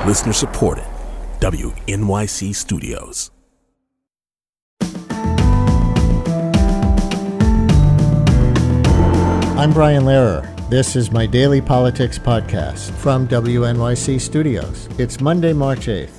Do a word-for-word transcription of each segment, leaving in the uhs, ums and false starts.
Listener supported. W N Y C Studios. I'm Brian Lehrer. This is my daily politics podcast from W N Y C Studios. It's Monday, March eighth.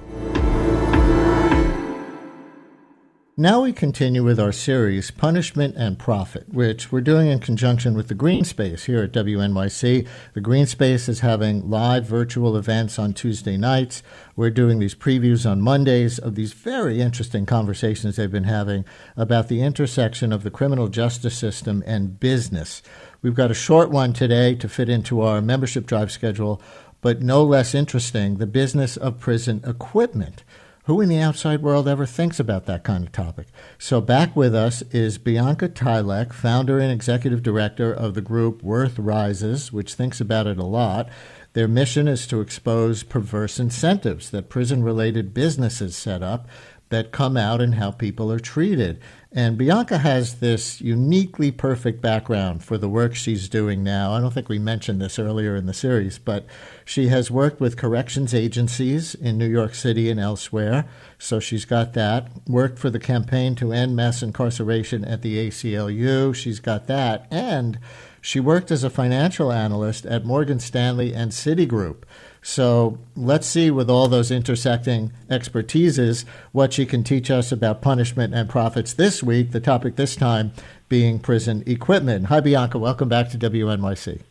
Now we continue with our series, Punishment and Profit, which we're doing in conjunction with the Green Space here at W N Y C. The Green Space is having live virtual events on Tuesday nights. We're doing these previews on Mondays of these very interesting conversations they've been having about the intersection of the criminal justice system and business. We've got a short one today to fit into our membership drive schedule, but no less interesting, the business of prison equipment. Who in the outside world ever thinks about that kind of topic? So back with us is Bianca Tylek, founder and executive director of the group Worth Rises, which thinks about it a lot. Their mission is to expose perverse incentives that prison-related businesses set up that come out in how people are treated. And Bianca has this uniquely perfect background for the work she's doing now. I don't think we mentioned this earlier in the series, but she has worked with corrections agencies in New York City and elsewhere, so she's got that. Worked for the campaign to end mass incarceration at the A C L U, she's got that. And she worked as a financial analyst at Morgan Stanley and Citigroup. So let's see, with all those intersecting expertises, what she can teach us about punishment and profits this week, the topic this time being prison equipment. Hi, Bianca. Welcome back to W N Y C.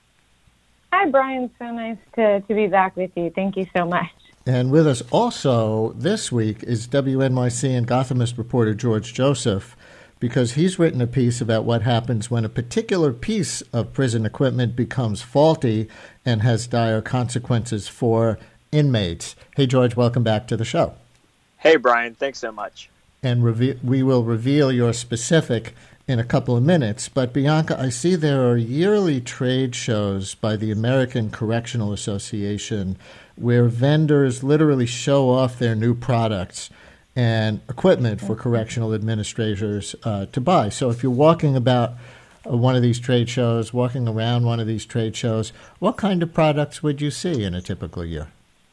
Hi, Brian. So nice to, to be back with you. Thank you so much. And with us also this week is W N Y C and Gothamist reporter George Joseph, because he's written a piece about what happens when a particular piece of prison equipment becomes faulty and has dire consequences for inmates. Hey, George, welcome back to the show. Hey, Brian. Thanks so much. And reve- we will reveal your specific in a couple of minutes. But, Bianca, I see there are yearly trade shows by the American Correctional Association where vendors literally show off their new products and equipment for correctional administrators uh, to buy. So if you're walking about uh, one of these trade shows, walking around one of these trade shows, what kind of products would you see in a typical year?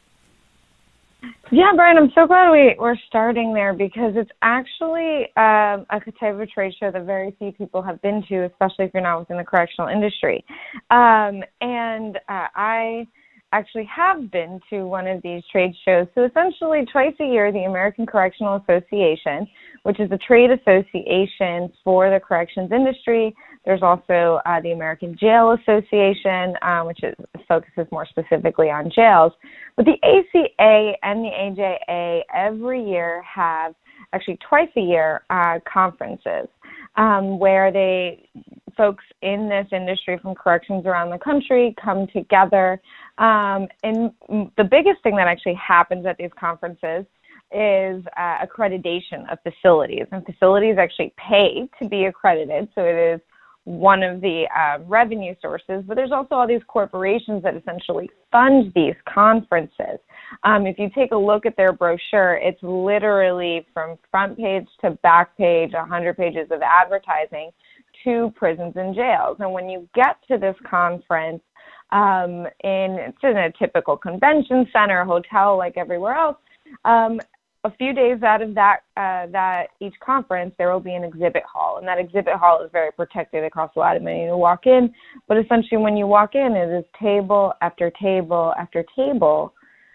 Yeah, Brian, I'm so glad we, we're starting there because it's actually um, a type of trade show that very few people have been to, especially if you're not within the correctional industry. Um, and uh, I... actually have been to one of these trade shows. So essentially twice a year, the American Correctional Association, which is a trade association for the corrections industry. There's also uh, the American Jail Association, uh, which is, focuses more specifically on jails. But the A C A and the A J A every year have, actually twice a year, uh, conferences um, where they folks in this industry from corrections around the country come together. Um, and the biggest thing that actually happens at these conferences is uh, accreditation of facilities. And facilities actually pay to be accredited, so it is one of the uh, revenue sources. But there's also all these corporations that essentially fund these conferences. Um, if you take a look at their brochure, it's literally from front page to back page, one hundred pages of advertising to prisons and jails. And when you get to this conference, um, in it's in a typical convention center, hotel like everywhere else, um, a few days out of that uh, that each conference, there will be an exhibit hall. And that exhibit hall is very protected. It costs a lot of money to walk in. But essentially when you walk in, it is table after table after table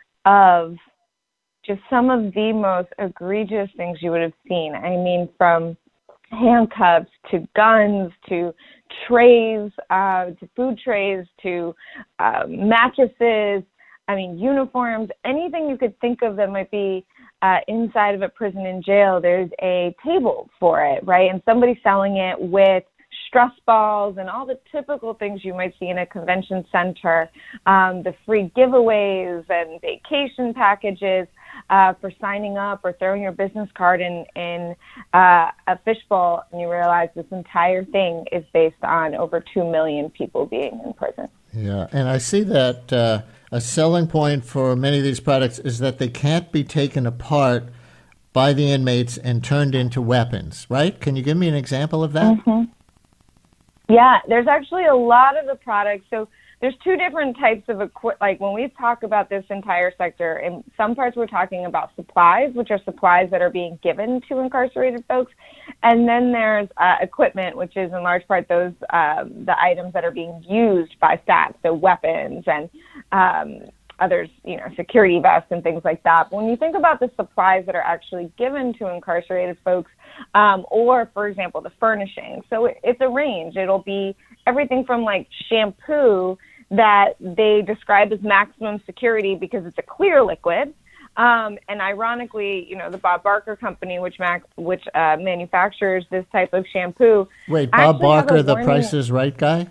of just some of the most egregious things you would have seen. I mean, from handcuffs to guns to trays, uh, to food trays, to uh, mattresses, I mean, uniforms, anything you could think of that might be uh, inside of a prison and jail, there's a table for it, right? And somebody selling it with stress balls and all the typical things you might see in a convention center, um, the free giveaways and vacation packages uh, for signing up or throwing your business card in, in uh, a fishbowl, and you realize this entire thing is based on over two million people being in prison. Yeah, and I see that uh, a selling point for many of these products is that they can't be taken apart by the inmates and turned into weapons, right? Can you give me an example of that? Mm-hmm. Yeah, there's actually a lot of the products. So there's two different types of equipment. Like when we talk about this entire sector, in some parts we're talking about supplies, which are supplies that are being given to incarcerated folks. And then there's uh, equipment, which is in large part those um, the items that are being used by staff, so weapons and um, others, you know, security vests and things like that. But when you think about the supplies that are actually given to incarcerated folks, um, or, for example, the furnishing, so it, it's a range. It'll be everything from like shampoo that they describe as maximum security because it's a clear liquid. Um, and ironically, you know, the Bob Barker company, which max, which uh, manufactures this type of shampoo. Wait, Bob Barker, the Price is Right guy?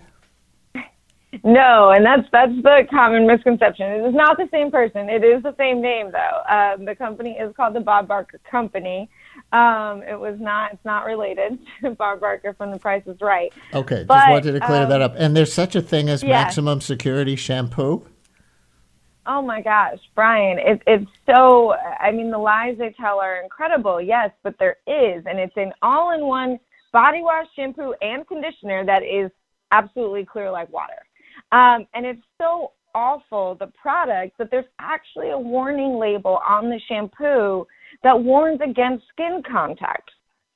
No, and that's that's the common misconception. It is not the same person. It is the same name, though. Um, the company is called the Bob Barker Company. Um, it was not. It's not related to Bob Barker from The Price is Right. Okay, but, just wanted to clear um, that up. And there's such a thing as yeah. maximum security shampoo? Oh my gosh, Brian, it, it's so, I mean, the lies they tell are incredible, yes, but there is, and it's an all-in-one body wash, shampoo, and conditioner that is absolutely clear like water. Um, and it's so awful, the product, that there's actually a warning label on the shampoo that warns against skin contact.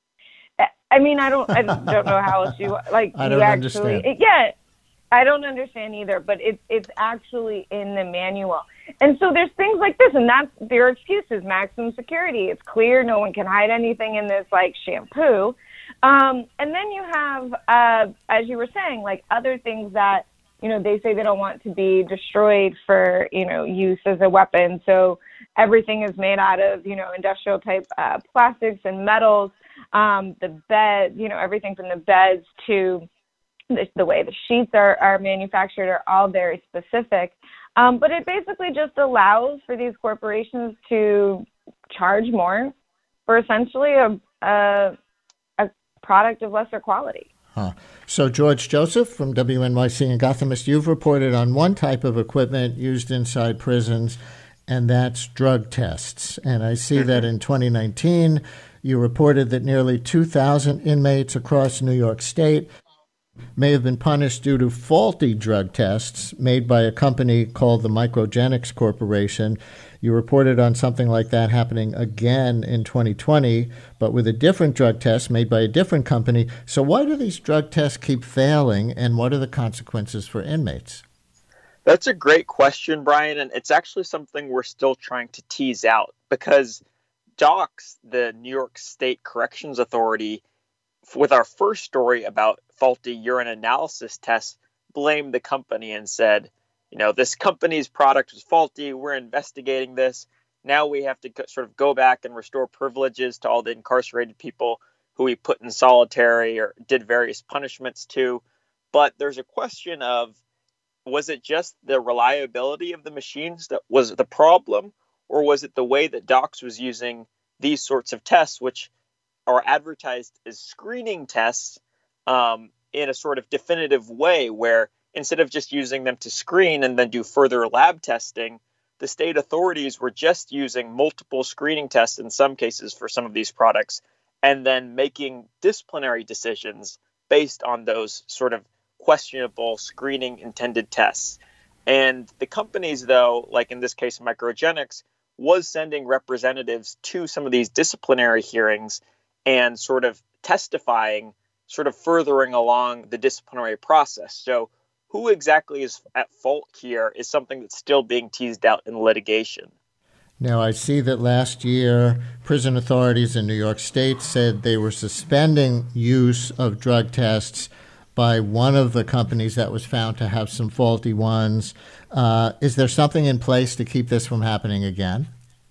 I mean, I don't, I don't know how else you, like, I you don't actually, understand. it, yeah, I don't understand either, but it's it's actually in the manual. And so there's things like this, and that's their excuses, maximum security. It's clear, no one can hide anything in this, like, shampoo. Um, and then you have, uh, as you were saying, like, other things that, you know, they say they don't want to be destroyed for, you know, use as a weapon. So everything is made out of, you know, industrial type uh, plastics and metals. Um, the bed, you know, everything from the beds to the, the way the sheets are, are manufactured are all very specific. Um, but it basically just allows for these corporations to charge more for essentially a, a, a product of lesser quality. Huh. So, George Joseph from W N Y C and Gothamist, you've reported on one type of equipment used inside prisons, and that's drug tests. And I see that in twenty nineteen, you reported that nearly two thousand inmates across New York State may have been punished due to faulty drug tests made by a company called the Microgenics Corporation. You reported on something like that happening again in twenty twenty, but with a different drug test made by a different company. So why do these drug tests keep failing, and what are the consequences for inmates? That's a great question, Brian, and it's actually something we're still trying to tease out because DOCS, the New York State Corrections Authority, with our first story about faulty urine analysis tests, blamed the company and said, you know, this company's product was faulty. We're investigating this. Now we have to sort of go back and restore privileges to all the incarcerated people who we put in solitary or did various punishments to. But there's a question of, was it just the reliability of the machines that was the problem, or was it the way that DOCS was using these sorts of tests, which are advertised as screening tests, um, in a sort of definitive way where instead of just using them to screen and then do further lab testing, the state authorities were just using multiple screening tests in some cases for some of these products and then making disciplinary decisions based on those sort of questionable screening intended tests. And the companies, though, like in this case, Microgenics, was sending representatives to some of these disciplinary hearings and sort of testifying, sort of furthering along the disciplinary process. So who exactly is at fault here is something that's still being teased out in litigation. Now, I see that last year, prison authorities in New York State said they were suspending use of drug tests by one of the companies that was found to have some faulty ones. Uh, is there something in place to keep this from happening again?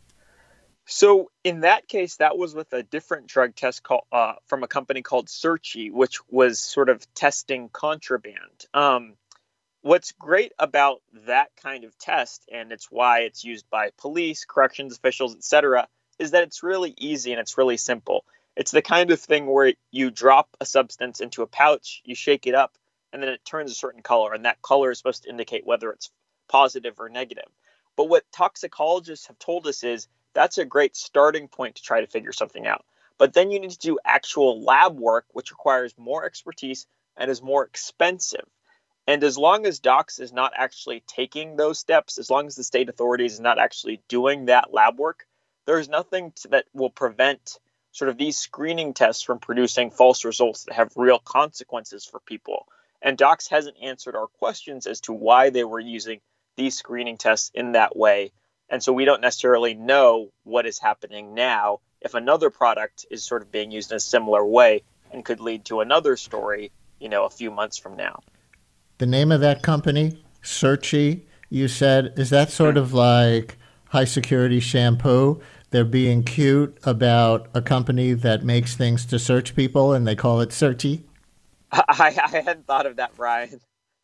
So in that case, that was with a different drug test called, uh, from a company called Searchy, which was sort of testing contraband. Um, what's great about that kind of test, and it's why it's used by police, corrections officials, et cetera, is that it's really easy and it's really simple. It's the kind of thing where you drop a substance into a pouch, you shake it up, and then it turns a certain color, and that color is supposed to indicate whether it's positive or negative. But what toxicologists have told us is that's a great starting point to try to figure something out. But then you need to do actual lab work, which requires more expertise and is more expensive. And as long as Dox is not actually taking those steps, as long as the state authorities is not actually doing that lab work, there's nothing to, that will prevent sort of these screening tests from producing false results that have real consequences for people. And Dox hasn't answered our questions as to why they were using these screening tests in that way. And so we don't necessarily know what is happening now if another product is sort of being used in a similar way and could lead to another story, you know, a few months from now. The name of that company, Searchy, you said, is that sort of like high security shampoo? They're being cute about a company that makes things to search people and they call it Searchy? I, I hadn't thought of that, Brian.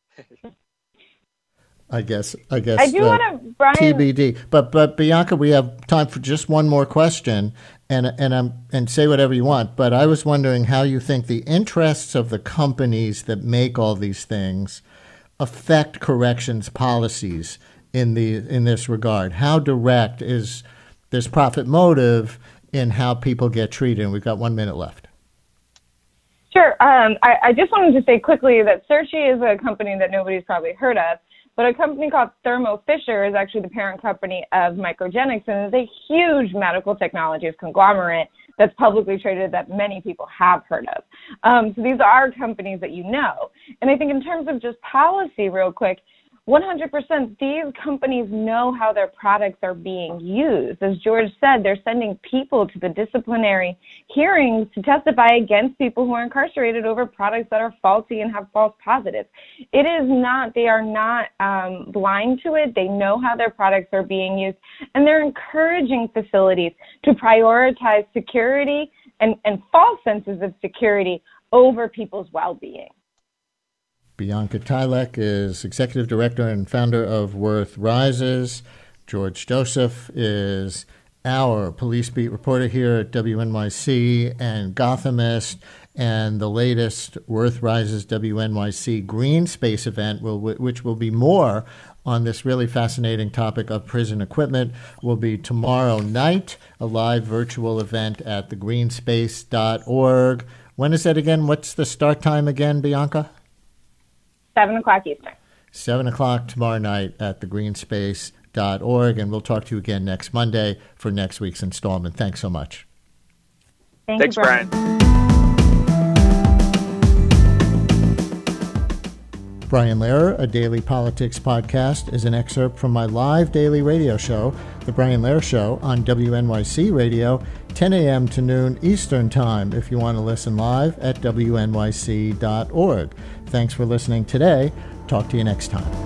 I guess, I guess. I do uh, want to, Brian. T B D. But, but Bianca, we have time for just one more question, and and um, and say whatever you want. But I was wondering how you think the interests of the companies that make all these things affect corrections policies in the in this regard. How direct is this profit motive in how people get treated? And we've got one minute left. Sure. Um, I, I just wanted to say quickly that Searchy is a company that nobody's probably heard of. But a company called Thermo Fisher is actually the parent company of Microgenics, and is a huge medical technologies conglomerate that's publicly traded that many people have heard of. Um, so these are companies that you know. And I think in terms of just policy, real quick, one hundred percent these companies know how their products are being used. As George said, they're sending people to the disciplinary hearings to testify against people who are incarcerated over products that are faulty and have false positives. It is not, they are not um, blind to it. They know how their products are being used, and they're encouraging facilities to prioritize security and, and false senses of security over people's well-being. Bianca Tylek is executive director and founder of Worth Rises. George Joseph is our police beat reporter here at W N Y C and Gothamist. And the latest Worth Rises W N Y C Green Space event, will, which will be more on this really fascinating topic of prison equipment, will be tomorrow night, a live virtual event at the green space dot org. When is that again? What's the start time again, Bianca? Seven o'clock Eastern. Seven o'clock tomorrow night at the green space dot org, and we'll talk to you again next Monday for next week's installment. Thanks so much. Thank Thanks, you, Brian. Brian. Brian Lehrer, a daily politics podcast, is an excerpt from my live daily radio show, The Brian Lehrer Show, on W N Y C Radio, ten a.m. to noon Eastern Time, if you want to listen live at W N Y C dot org. Thanks for listening today. Talk to you next time.